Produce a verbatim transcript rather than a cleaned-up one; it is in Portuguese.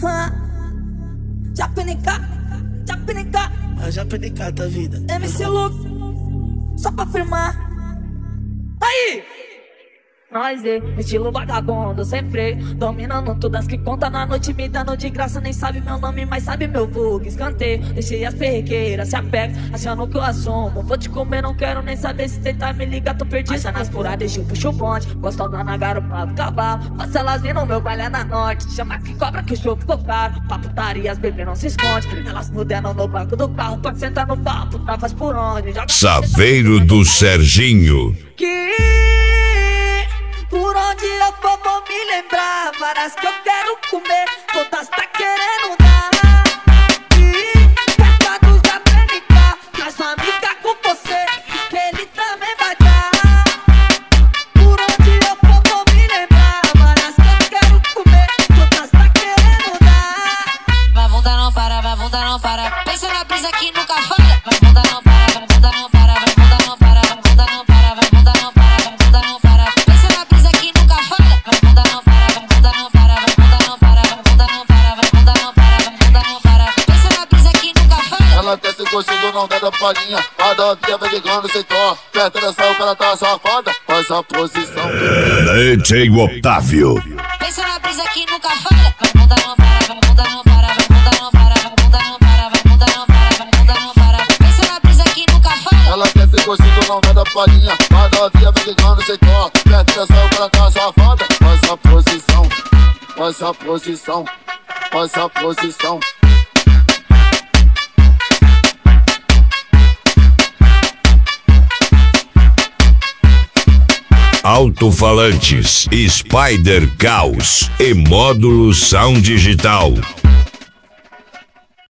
Japinica, Japinica, a Japinica da vida. M C Luke, só pra firmar. Aí! Nós é estilo vagabundo, sem freio, dominando todas que conta na noite, me dando de graça. Nem sabe meu nome, mas sabe meu vulgo. Escanteio, deixei as perrequeiras, se apega, achando que eu assumo. Vou te comer, não quero nem saber se tentar me ligar, tô perdido. Acha nas furadas, eu puxo o bonde, gosto na garupa do cavalo. Faço elas vir no meu baile é na norte, chama que cobra que o show ficou caro. Pra putaria as bebês não se esconde, elas muderam no banco do carro. Pode sentar no papo, tá, faz por onde. Joga Saveiro do Serginho. Que por onde eu for vou me lembrar, várias que eu quero comer, todas tá querendo dar. E festa do Japinica, traz uma amiga com você, que ele também vai dar. Por onde eu for vou me lembrar, várias que eu quero comer, todas tá querendo dar. Vai bunda não para, vai bunda não para, pensa na brisa que nunca falha. Vai bunda não para, vai bunda não para, vai bunda não para, vai bunda não para, vai bunda não para, vai bunda não para. Pensa na brisa que nunca falha. Vai bunda não para, vai bunda não para, vai bunda não para, vai bunda não para, vai bunda não para, vai bunda não para. Pensa na brisa que nunca falha. Ela quer ser gostinho, não dá da palhinha. A da via vai ligando sem tó. Perto dessa o cara tá safada, faz a posição. D J Otávio. Pensa na brisa que nunca falha. Vai bunda não para, vai bunda não para, vai bunda não para, vai bunda não para, vai bunda não para, vai bunda não para. Pensa na brisa que nunca falha. Ela quer ser gostinho, não dá da palhinha. A da via vai ligando sem tó. Perto dessa o cara tá safada, faz a posição. Faz a posição, faz a posição. Alto-falantes, Spider Caos e módulo Sound Digital.